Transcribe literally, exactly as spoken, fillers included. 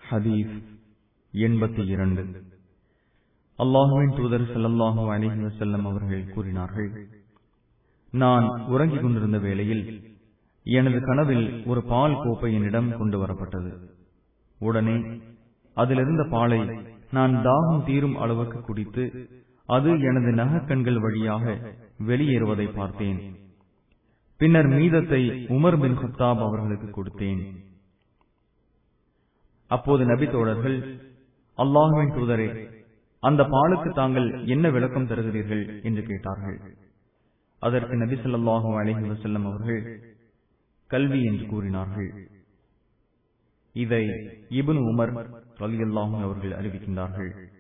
ஹதீஸ் எண்பத்தி இரண்டு. அல்லாஹுவின் தூதர் ஸல்லல்லாஹு அலைஹி வஸல்லம் அவர்கள் கூறினார்கள், நான் உறங்கிக் கொண்டிருந்த வேளையில் எனது கனவில் ஒரு பால் கோப்பை என்னிடம் கொண்டு வரப்பட்டது. உடனே அதிலிருந்த பாலை நான் தாகம் தீரும் அளவுக்கு குடித்து அது எனது நகக்கண்கள் வழியாக வெளியேறுவதை பார்த்தேன். பின்னர் மீதத்தை உமர் பின் கத்தாப் அவர்களுக்கு கொடுத்தேன். அப்போது நபி தோழர்கள், அல்லாஹுவின் தூதரே, அந்த பாலுக்கு தாங்கள் என்ன விளக்கம் தருகிறீர்கள் என்று கேட்டார்கள். அதற்கு நபி ஸல்லல்லாஹு அலைஹி வஸல்லம் அவர்கள், கல்வி என்று கூறினார்கள். இதை இப்னு உமர் ரலியல்லாஹு அவர்கள் அறிவிக்கின்றார்கள்.